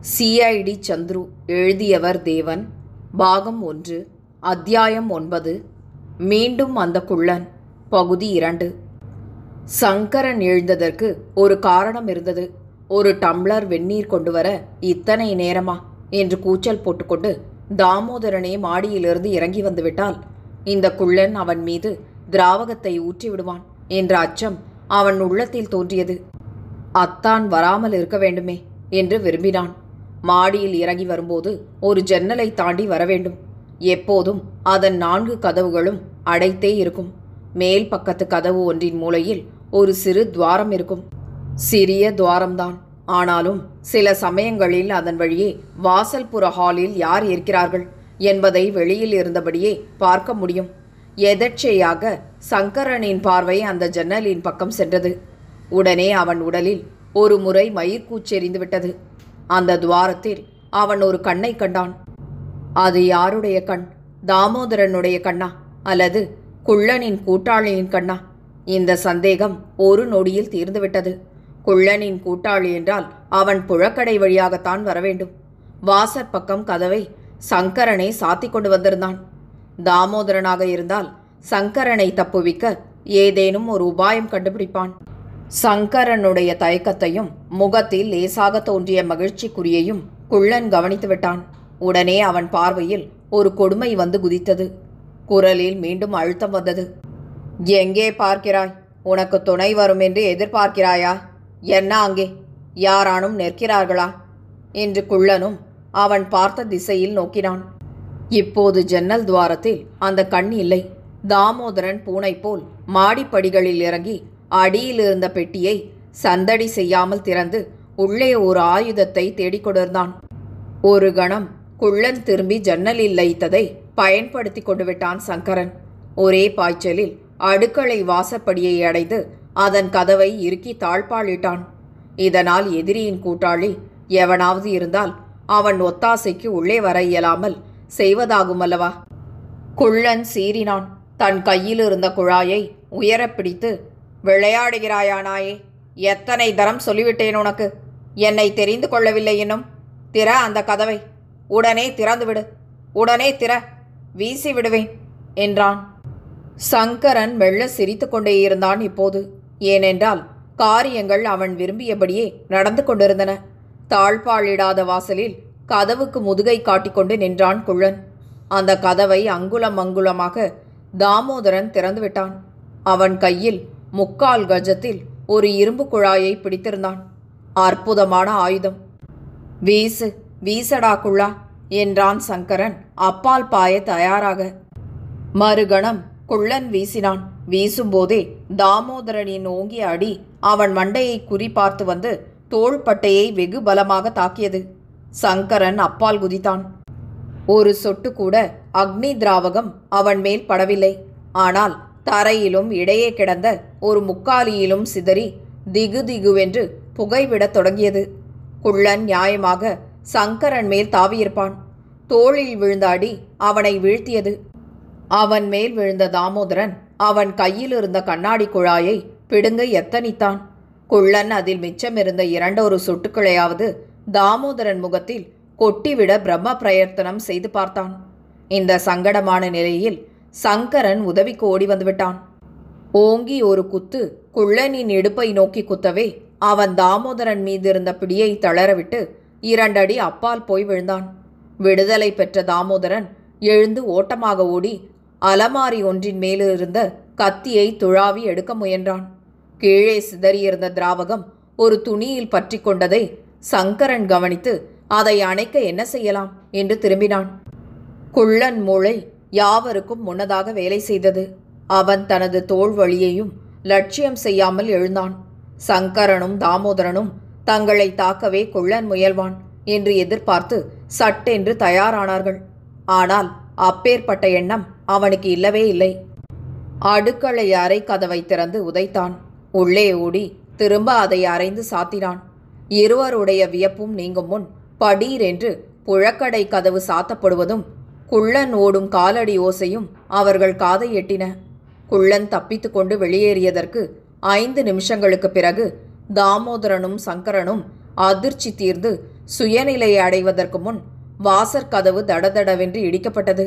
CID Chandru எழுதியவர் தேவன். பாகம் 1, அத்தியாயம் 9. மீண்டும் அந்த குள்ளன். பகுதி 2. சங்கரன் எழுந்ததற்கு ஒரு காரணம் இருந்தது. ஒரு டம்ளர் வெந்நீர் கொண்டு வர இத்தனை நேரமா என்று கூச்சல் போட்டுக்கொண்டு தாமோதரனே மாடியிலிருந்து இறங்கி வந்துவிட்டால் இந்த குள்ளன் அவன் மீது திராவகத்தை ஊற்றி விடுவான் என்ற அச்சம் அவன் உள்ளத்தில் தோன்றியது. அத்தான் வராமல் இருக்க வேண்டுமே என்று விரும்பினான். மாடியில் இறங்கி வரும்போது ஒரு ஜன்னலை தாண்டி வரவேண்டும். எப்போதும் அதன் 4 கதவுகளும் அடைத்தே இருக்கும். மேல் பக்கத்து கதவு ஒன்றின் மூலையில் ஒரு சிறு துவாரம் இருக்கும். சிறிய துவாரம்தான். ஆனாலும் சில சமயங்களில் அதன் வழியே வாசல்புற ஹாலில் யார் இருக்கிறார்கள் என்பதை வெளியில் இருந்தபடியே பார்க்க முடியும். எதர்ச்சையாக சங்கரனின் பார்வை அந்த ஜன்னலின் பக்கம் சென்றது. உடனே அவன் உடலில் ஒரு முறை மயிர்கூச்செறிந்து விட்டது. அந்த துவாரத்தில் அவன் ஒரு கண்ணை கண்டான். அது யாருடைய கண்? தாமோதரனுடைய கண்ணா அல்லது குள்ளனின் கூட்டாளியின் கண்ணா? இந்த சந்தேகம் ஒரு நொடியில் தீர்ந்துவிட்டது. குள்ளனின் கூட்டாளி என்றால் அவன் புழக்கடை வழியாகத்தான் வரவேண்டும். வாசற்பக்கம் கதவை சங்கரனை சாத்தி கொண்டு வந்திருந்தான். தாமோதரனாக இருந்தால் சங்கரனை தப்புவிக்க ஏதேனும் ஒரு உபாயம் கண்டுபிடிப்பான். சங்கரனுடைய தயக்கத்தையும் முகத்தில் லேசாக தோன்றிய மகிழ்ச்சிக்குரியையும் குள்ளன் கவனித்து விட்டான். உடனே அவன் பார்வையில் ஒரு கொடுமை வந்து குதித்தது. குரலில் மீண்டும் அழுத்தம் வந்தது. எங்கே பார்க்கிறாய்? உனக்கு துணை வரும் என்று எதிர்பார்க்கிறாயா? என்ன அங்கே யாரானும் நிற்கிறார்களா என்று குள்ளனும் அவன் பார்த்த திசையில் நோக்கினான். இப்போது ஜன்னல் துவாரத்தில் அந்த கண் இல்லை. தாமோதரன் பூனை போல் மாடிப்படிகளில் இறங்கி அடியில் இருந்த பெட்டியை சந்தடி செய்யாமல் திறந்து உள்ளே ஒரு ஆயுதத்தை தேடிக்கொண்டிருந்தான். ஒரு கணம் குள்ளன் திரும்பி ஜன்னலில் லைத்ததை பயன்படுத்தி கொண்டு விட்டான் சங்கரன். ஒரே பாய்ச்சலில் அடுக்களை வாசப்படியை அடைந்து அதன் கதவை இறுக்கி தாழ்பாளிட்டான். இதனால் எதிரியின் கூட்டாளி எவனாவது இருந்தால் அவன் ஒத்தாசைக்கு உள்ளே வர இயலாமல் செய்வதாகுமல்லவா? குள்ளன் சீறினான். தன் கையில் இருந்த குழாயை உயரப் பிடித்து, விளையாடுகிறாயா நாயே? எத்தனை தரம் சொல்லிவிட்டேன் உனக்கு? என்னை தெரிந்து கொள்ளவில்லை இன்னும்? திற அந்த கதவை. உடனே திறந்துவிடு. உடனே திற. வீசி விடுவேன் என்றான். சங்கரன் மெல்ல சிரித்து கொண்டே இருந்தான் இப்போது. ஏனென்றால் காரியங்கள் அவன் விரும்பியபடியே நடந்து கொண்டிருந்தன. தாழ்பாளிடாத வாசலில் கதவுக்கு முதுகை காட்டிக்கொண்டு நின்றான் குள்ளன். அந்த கதவை அங்குலம் அங்குலமாக தாமோதரன் திறந்துவிட்டான். அவன் கையில் 3/4 கஜத்தில் ஒரு இரும்பு குழாயை பிடித்திருந்தான். அற்புதமான ஆயுதம். வீசு, வீசடா குள்ளா என்றான் சங்கரன் அப்பால் பாய தயாராக. மறுகணம் குள்ளன் வீசினான். வீசும்போதே தாமோதரனின் ஓங்கிய அடி அவன் மண்டையை குறிபார்த்து வந்து தோள்பட்டையை வெகு பலமாக தாக்கியது. சங்கரன் அப்பால் குதித்தான். ஒரு சொட்டு கூட அக்னி திராவகம் அவன் மேல் படவில்லை. ஆனால் தரையிலும் இடையே கிடந்த ஒரு முக்காலியிலும் சிதறி திகு திகுவென்று புகைவிடத் தொடங்கியது. குள்ளன் நியாயமாக சங்கரன் மேல் தாவியிருப்பான். தோளில் விழுந்த அடி அவனை வீழ்த்தியது. அவன் மேல் விழுந்த தாமோதரன் அவன் கையில் இருந்த கண்ணாடி குழாயை பிடுங்க எத்தனித்தான். குள்ளன் அதில் மிச்சமிருந்த 2 சொட்டுக்களையாவது தாமோதரன் முகத்தில் கொட்டிவிட பிரம்ம பிரயத்தனம் செய்து பார்த்தான். இந்த சங்கடமான நிலையில் சங்கரன் உதவிக்கு ஓடி வந்துவிட்டான். ஓங்கி ஒரு குத்து குள்ளனின் இடுப்பை நோக்கி குத்தவே அவன் தாமோதரன் மீது இருந்த பிடியை தளரவிட்டு 2 அடி அப்பால் போய் விழுந்தான். விடுதலை பெற்ற தாமோதரன் எழுந்து ஓட்டமாக ஓடி அலமாரி ஒன்றின் மேலிருந்த கத்தியை துழாவி எடுக்க முயன்றான். கீழே சிதறியிருந்த திராவகம் ஒரு துணியில் பற்றி கொண்டதை சங்கரன் கவனித்து அதை அணைக்க என்ன செய்யலாம் என்று திரும்பினான். குள்ளன் மூளை யாவருக்கும் முன்னதாக வேலை செய்தது. அவன் தனது தோள் வழியையும் லட்சியம் செய்யாமல் எழுந்தான். சங்கரனும் தாமோதரனும் தங்களை தாக்கவே குள்ளன் முயல்வான் என்று எதிர்பார்த்து சட்டென்று தயாரானார்கள். ஆனால் அப்பேற்பட்ட எண்ணம் அவனுக்கு இல்லவே இல்லை. அடுக்களை அறை கதவை திறந்து உதைத்தான். உள்ளே ஓடி திரும்ப அதை அறைந்து சாத்தினான். இருவருடைய வியப்பும் நீங்கும் முன் படீர் என்று புழக்கடை கதவு சாத்தப்படுவதும் குள்ளன் ஓடும் காலடி ஓசையும் அவர்கள் காதை எட்டின. குள்ளன் தப்பித்து கொண்டு வெளியேறியதற்கு 5 நிமிஷங்களுக்கு பிறகு தாமோதரனும் சங்கரனும் அதிர்ச்சி தீர்ந்து சுயநிலையை அடைவதற்கு முன் வாசற்கதவு தடதடவென்று இடிக்கப்பட்டது.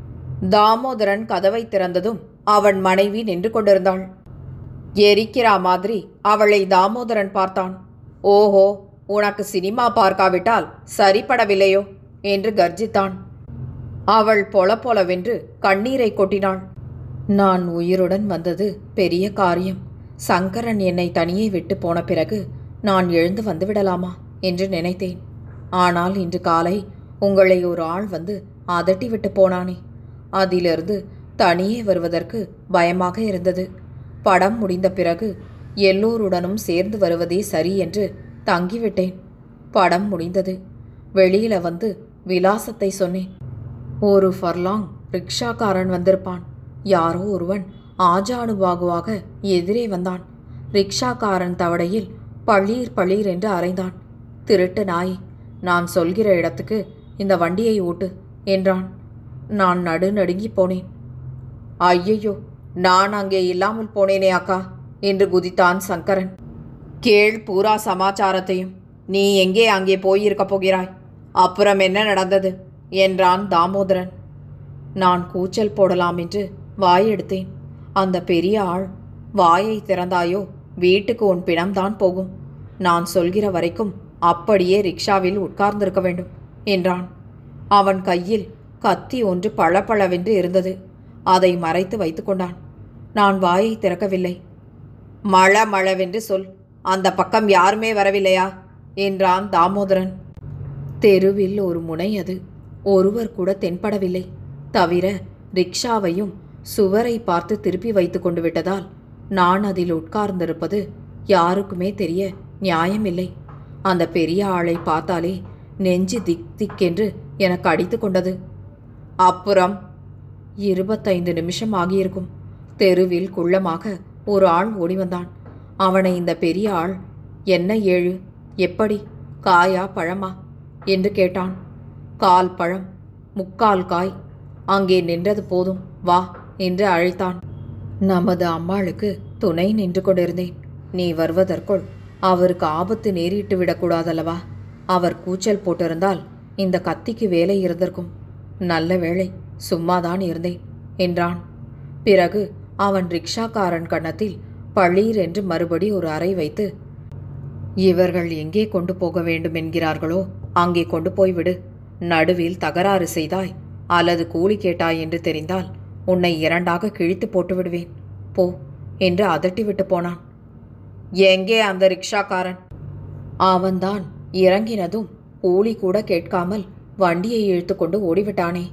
தாமோதரன் கதவை திறந்ததும் அவன் மனைவி நின்று கொண்டிருந்தாள். எரிக்கிறா மாதிரி அவளை தாமோதரன் பார்த்தான். ஓஹோ, உனக்கு சினிமா பார்க்காவிட்டால் சரிப்படவில்லையோ என்று கர்ஜித்தான். அவள் பொலவென்று கண்ணீரை கொட்டினாள். நான் உயிருடன் வந்தது பெரிய காரியம். சங்கரன் என்னை தனியே விட்டு போன பிறகு நான் எழுந்து வந்துவிடலாமா என்று நினைத்தேன். ஆனால் இன்று காலை உங்களை ஒரு ஆள் வந்து அதட்டி விட்டு போனானே, அதிலிருந்து தனியே வருவதற்கு பயமாக இருந்தது. படம் முடிந்த பிறகு எல்லோருடனும் சேர்ந்து வருவதே சரி என்று தங்கிவிட்டேன். படம் முடிந்தது. வெளியில வந்து விலாசத்தை சொன்னேன். ஒரு ஃபர்லாங் ரிக்ஷாக்காரன் வந்திருப்பான். யாரோ ஒருவன் ஆஜானுபாகுவாக எதிரே வந்தான். ரிக்ஷாக்காரன் தவடையில் பளீர் என்று அறைந்தான். திருட்டு நாய், நான் சொல்கிற இடத்துக்கு இந்த வண்டியை ஓட்டு என்றான். நான் நடுநடுங்கி போனேன். ஐயையோ, நான் அங்கே இல்லாமல் போனேனே அக்கா என்று குதித்தான் சங்கரன். கேள் பூரா சமாச்சாரத்தையும். நீ எங்கே அங்கே போயிருக்க போகிறாய்? அப்புறம் என்ன நடந்தது என்றான் தாமோதரன். நான் கூச்சல் போடலாம் என்று வாயெடுத்தேன். அந்த பெரிய ஆள், வாயை திறந்தாயோ வீட்டுக்கு உன் பிணம்தான் போகும். நான் சொல்கிற வரைக்கும் அப்படியே ரிக்ஷாவில் உட்கார்ந்திருக்க வேண்டும் என்றான். அவன் கையில் கத்தி ஒன்று பளபளவென்று இருந்தது. அதை மறைத்து வைத்து கொண்டான். நான் வாயை திறக்கவில்லை. மளமளவென்று சொல். அந்த பக்கம் யாருமே வரவில்லையா என்றான் தாமோதரன். தெருவில் ஒரு முனை அது. ஒருவர் கூட தென்படவில்லை. தவிர ரிக்ஷாவையும் சுவரை பார்த்து திருப்பி வைத்து கொண்டு விட்டதால் நான் அதில் உட்கார்ந்திருப்பது யாருக்குமே தெரிய நியாயமில்லை. அந்த பெரிய ஆளை பார்த்தாலே நெஞ்சு திக் திக்கென்று எனக்கு அடித்து கொண்டது. அப்புறம் 25 நிமிஷம் ஆகியிருக்கும். தெருவில் குள்ளமாக ஒரு ஆள் ஓடி வந்தான். அவனை இந்த பெரிய ஆள், என்ன ஏழு, எப்படி, காயா பழமா என்று கேட்டான். 1/4 பழம், 3/4 காய். அங்கே நின்றது போதும், வா என்று அழைத்தான். நமது அம்மாளுக்கு துணை நின்று கொண்டிருந்தேன். நீ வருவதற்குள் அவருக்கு ஆபத்து நேரிட்டு விடக்கூடாதல்லவா? அவர் கூச்சல் போட்டிருந்தால் இந்த கத்திக்கு வேலை இருந்திருக்கும். நல்ல வேளை, சும்மாதான் இருந்தேன் என்றான். பிறகு அவன் ரிக்ஷாக்காரன் கன்னத்தில் பளீர் என்று மறுபடி ஒரு அறை வைத்து, இவர்கள் எங்கே கொண்டு போக வேண்டும் என்கிறார்களோ அங்கே கொண்டு போய்விடு. நடுவில் தகராறு செய்தாய் அல்லது கூலி கேட்டாய் என்று தெரிந்தால் உன்னை 2ஆக கிழித்து போட்டு விடுவேன், போ என்று அதட்டிவிட்டு போனான். எங்கே அந்த ரிக்ஷாக்காரன்? அவன்தான் இறங்கினதும் கூலி கூட கேட்காமல் வண்டியை இழுத்து கொண்டு ஓடிவிட்டானே.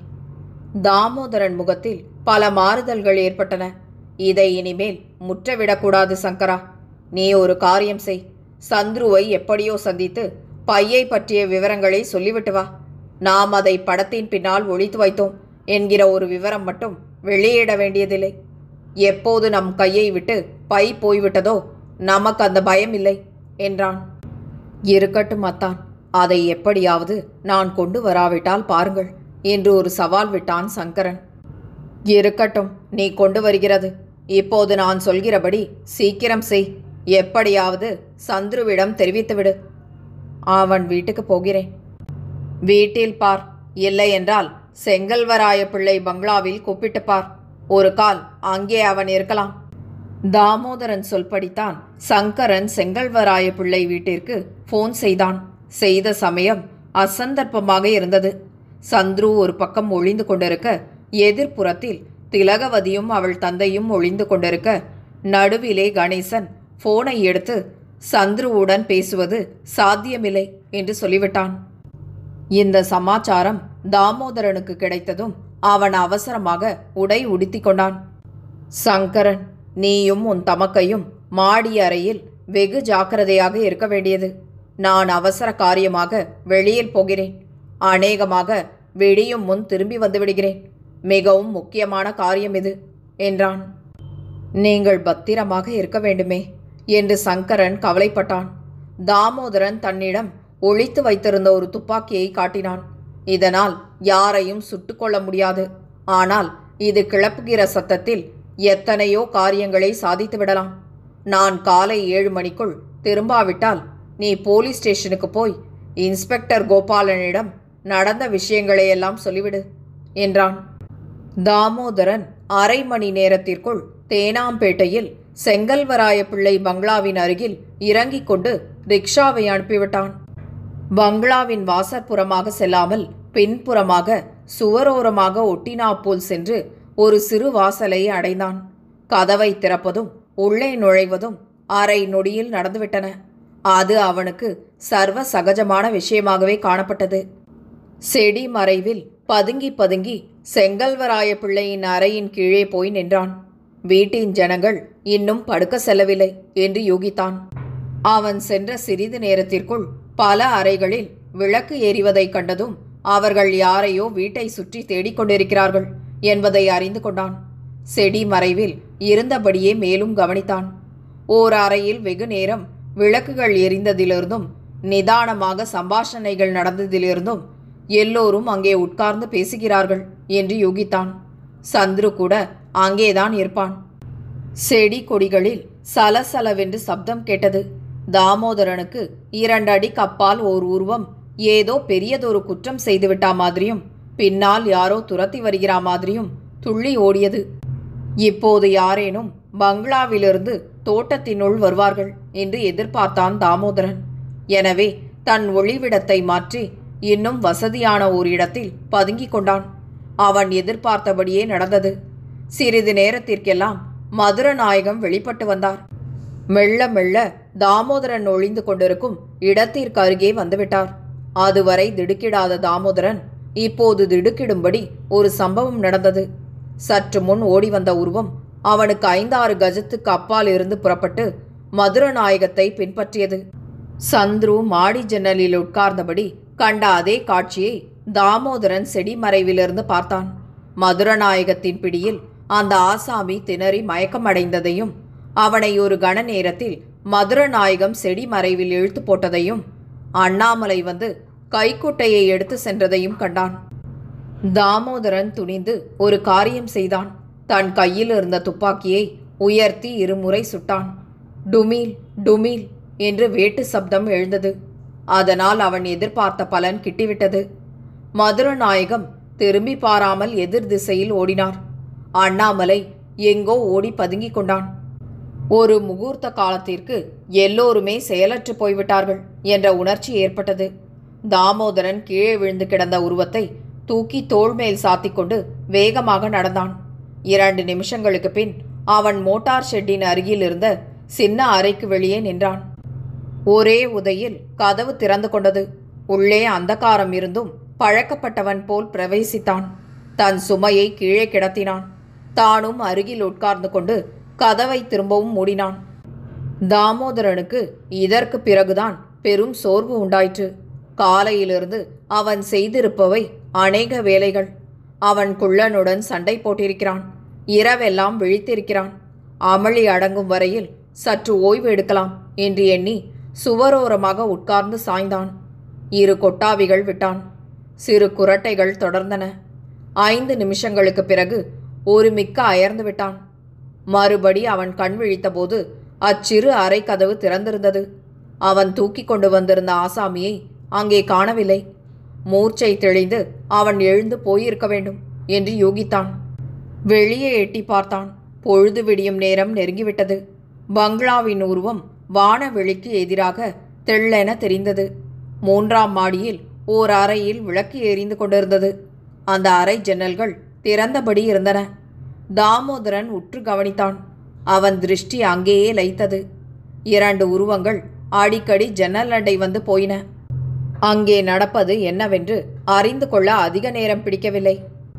தாமோதரன் முகத்தில் பல மாறுதல்கள் ஏற்பட்டன. இதை இனிமேல் முற்றவிடக்கூடாது சங்கரா. நீ ஒரு காரியம் செய். சந்துருவை எப்படியோ சந்தித்து பையை பற்றிய விவரங்களை சொல்லிவிட்டு வா. நாம் அதை படத்தின் பின்னால் ஒளித்து வைத்தோம் என்கிற ஒரு விவரம் மட்டும் வெளியிட வேண்டியதில்லை. எப்போது நம் கையை விட்டு பை போய்விட்டதோ நமக்கு அந்த பயம் இல்லை என்றான். இருக்கட்டும் அத்தான், அதை எப்படியாவது நான் கொண்டு வராவிட்டால் பாருங்கள் என்று ஒரு சவால் விட்டான் சங்கரன். இருக்கட்டும், நீ கொண்டு வருகிறது. இப்போது நான் சொல்கிறபடி சீக்கிரம் செய். எப்படியாவது சந்துருவிடம் தெரிவித்துவிடு. அவன் வீட்டுக்கு போகிறேன். வீட்டில் பார், இல்லை என்றால் செங்கல்வராய பிள்ளை பங்களாவில் கூப்பிட்டு பார். ஒரு கால் அங்கே அவன் இருக்கலாம். தாமோதரன் சொல்படித்தான் சங்கரன் செங்கல்வராய பிள்ளை வீட்டிற்கு போன் செய்தான். செய்த சமயம் அசந்தர்ப்பமாக இருந்தது. சந்துரு ஒரு பக்கம் ஒளிந்து கொண்டிருக்க, எதிர்ப்புறத்தில் திலகவதியும் அவள் தந்தையும் ஒளிந்து கொண்டிருக்க, நடுவிலே கணேசன் போனை எடுத்து சந்துருவுடன் பேசுவது சாத்தியமில்லை என்று சொல்லிவிட்டான். இந்த சமாச்சாரம் தாமோதரனுக்கு கிடைத்ததும் அவன் அவசரமாக உடை உடுத்தி கொண்டான். சங்கரன், நீயும் உன் தமக்கையும் மாடி அறையில் வெகு ஜாக்கிரதையாக இருக்க வேண்டியது. நான் அவசர காரியமாக வெளியில் போகிறேன். அநேகமாக விடியும் முன் திரும்பி வந்து விடுகிறேன். மிகவும் முக்கியமான காரியம் இது என்றான். நீங்கள் பத்திரமாக இருக்க வேண்டுமே என்று சங்கரன் கவலைப்பட்டான். தாமோதரன் தன்னிடம் ஒளித்து வைத்திருந்த ஒரு துப்பாக்கியை காட்டினான். இதனால் யாரையும் சுட்டுக்கொள்ள முடியாது. ஆனால் இது கிளப்புகிற சத்தத்தில் எத்தனையோ காரியங்களை சாதித்து விடலாம். நான் காலை 7 மணிக்குள் திரும்பாவிட்டால் நீ போலீஸ் ஸ்டேஷனுக்கு போய் இன்ஸ்பெக்டர் கோபாலனிடம் நடந்த விஷயங்களையெல்லாம் சொல்லிவிடு என்றான். தாமோதரன் அரை மணி நேரத்திற்குள் தேனாம்பேட்டையில் செங்கல்வராய பிள்ளை பங்களாவின் அருகில் இறங்கிக் கொண்டு ரிக்ஷாவை அனுப்பிவிட்டான். பங்களாவின் வாசற்புறமாக செல்லாமல் பின்புறமாக சுவரோரமாக ஒட்டினாப்போல் சென்று ஒரு சிறு வாசலை அடைந்தான். கதவை திறப்பதும் உள்ளே நுழைவதும் அரை நொடியில் நடந்துவிட்டன. அது அவனுக்கு சர்வ சகஜமான விஷயமாகவே காணப்பட்டது. செடி மறைவில் பதுங்கி பதுங்கி செங்கல்வராய பிள்ளையின் அறையின் கீழே போய் நின்றான். வீட்டின் ஜனங்கள் இன்னும் படுக்க செல்லவில்லை என்று யூகித்தான். அவன் சென்ற சிறிது நேரத்திற்குள் பல அறைகளில் விளக்கு எரிவதைக் கண்டதும் அவர்கள் யாரையோ வீட்டை சுற்றி தேடிக்கொண்டிருக்கிறார்கள் என்பதை அறிந்து கொண்டான். செடி மறைவில் இருந்தபடியே மேலும் கவனித்தான். ஓர் அறையில் வெகு நேரம் விளக்குகள் எரிந்ததிலிருந்தும் நிதானமாக சம்பாஷணைகள் நடந்ததிலிருந்தும் எல்லோரும் அங்கே உட்கார்ந்து பேசுகிறார்கள் என்று யூகித்தான். சந்துரு கூட அங்கேதான் இருப்பான். செடி கொடிகளில் சலசலவென்று சப்தம் கேட்டது. தாமோதரனுக்கு 2 அடி கப்பால் ஓர் உருவம் ஏதோ பெரியதொரு குற்றம் செய்துவிட்டா மாதிரியும் பின்னால் யாரோ துரத்தி வருகிறா மாதிரியும் துள்ளி ஓடியது. இப்போது யாரேனும் பங்களாவிலிருந்து தோட்டத்தினுள் வருவார்கள் என்று எதிர்பார்த்தான் தாமோதரன். எனவே தன் ஒளிவிடத்தை மாற்றி இன்னும் வசதியான ஓர் இடத்தில் பதுங்கிக் கொண்டான். அவன் எதிர்பார்த்தபடியே நடந்தது. சிறிது நேரத்திற்கெல்லாம் மதுரநாயகம் வெளிப்பட்டு வந்தார். மெல்ல மெல்ல தாமோதரன் ஒளிந்து கொண்டிருக்கும் இடத்திற்கு அருகே வந்துவிட்டார். அதுவரை திடுக்கிடாத தாமோதரன் இப்போது திடுக்கிடும்படி ஒரு சம்பவம் நடந்தது. சற்று முன் ஓடி வந்த உருவம் அவனுக்கு 5-6 கஜத்துக்கு அப்பால் இருந்து புறப்பட்டு மதுரநாயகத்தை பின்பற்றியது. சந்துரு மாடி ஜன்னலில் உட்கார்ந்தபடி கண்ட அதே காட்சியை தாமோதரன் செடி மறைவிலிருந்து பார்த்தான். மதுரநாயகத்தின் பிடியில் அந்த ஆசாமி திணறி மயக்கமடைந்ததையும் அவனை ஒரு கண நேரத்தில் மதுரநாயகம் செடி மறைவில் இழுத்து போட்டதையும் அண்ணாமலை வந்து கைக்குட்டையை எடுத்து சென்றதையும் கண்டான். தாமோதரன் துணிந்து ஒரு காரியம் செய்தான். தன் கையில் இருந்த துப்பாக்கியை உயர்த்தி 2 முறை சுட்டான். டுமீல் டுமீல் என்று வேட்டு சப்தம் எழுந்தது. அதனால் அவன் எதிர்பார்த்த பலன் கிட்டிவிட்டது. மதுரநாயகம் திரும்பி பாராமல் எதிர் திசையில் ஓடினார். அண்ணாமலை எங்கோ ஓடி பதுங்கிக் கொண்டான். ஒரு முகூர்த்த காலத்திற்கு எல்லோருமே செயலற்று போய்விட்டார்கள் என்ற உணர்ச்சி ஏற்பட்டது. தாமோதரன் கீழே விழுந்து கிடந்த உருவத்தை தூக்கி தோள் மேல் சாத்திக்கொண்டு வேகமாக நடந்தான். 2 நிமிஷங்களுக்கு பின் அவன் மோட்டார் ஷெட்டின் அருகில் இருந்த சின்ன அறைக்கு வெளியே நின்றான். ஒரே உதையில் கதவு திறந்து கொண்டது. உள்ளே அந்தகாரம் இருந்தும் பழக்கப்பட்டவன் போல் பிரவேசித்தான். தன் சுமையை கீழே கிடத்தினான். தானும் அருகில் உட்கார்ந்து கொண்டு கதவை திரும்பவும் மூடினான். தாமோதரனுக்கு இதற்கு பிறகுதான் பெரும் சோர்வு உண்டாயிற்று. காலையிலிருந்து அவன் செய்திருப்பவை அநேக வேலைகள். அவன் குள்ளனுடன் சண்டை போட்டிருக்கிறான். இரவெல்லாம் விழித்திருக்கிறான். அமளி அடங்கும் வரையில் சற்று ஓய்வு எடுக்கலாம் என்று எண்ணி சுவரோரமாக உட்கார்ந்து சாய்ந்தான். 2 கொட்டாவிகள் விட்டான். சிறு குரட்டைகள் தொடர்ந்தன. 5 நிமிஷங்களுக்கு பிறகு ஒரு மிக்க அயர்ந்து விட்டான். மறுபடி அவன் கண் விழித்தபோது அச்சிறு அறை கதவு திறந்திருந்தது. அவன் தூக்கி கொண்டு வந்திருந்த ஆசாமியை அங்கே காணவில்லை. மூர்ச்சை தெளிந்து அவன் எழுந்து போயிருக்க வேண்டும் என்று யூகித்தான். வெளியே எட்டி பார்த்தான். பொழுது விடியும் நேரம் நெருங்கிவிட்டது. பங்களாவின் உருவம் வானவெளிக்கு எதிராக தெள்ளென தெரிந்தது. 3ஆம் மாடியில் ஓர் அறையில் விளக்கு எரிந்து கொண்டிருந்தது. அந்த அறை ஜன்னல்கள் திறந்தபடி இருந்தன. தாமோதரன் உற்று கவனித்தான். அவன் திருஷ்டி அங்கேயே லைத்தது. 2 உருவங்கள் அடிக்கடி ஜன்னல் அண்டை வந்து போயின. அங்கே நடப்பது என்னவென்று அறிந்து கொள்ள அதிக நேரம் பிடிக்கவில்லை.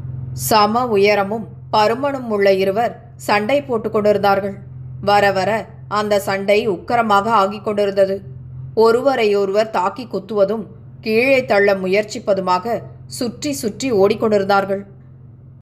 சம உயரமும் பருமனும் உள்ள இருவர் சண்டை போட்டு கொண்டிருந்தார்கள். வர வர அந்த சண்டை உக்கரமாக ஆகிக் கொண்டிருந்தது. ஒருவரையொருவர் தாக்கி குத்துவதும் கீழே தள்ள முயற்சிப்பதுமாக சுற்றி சுற்றி ஓடிக்கொண்டிருந்தார்கள்.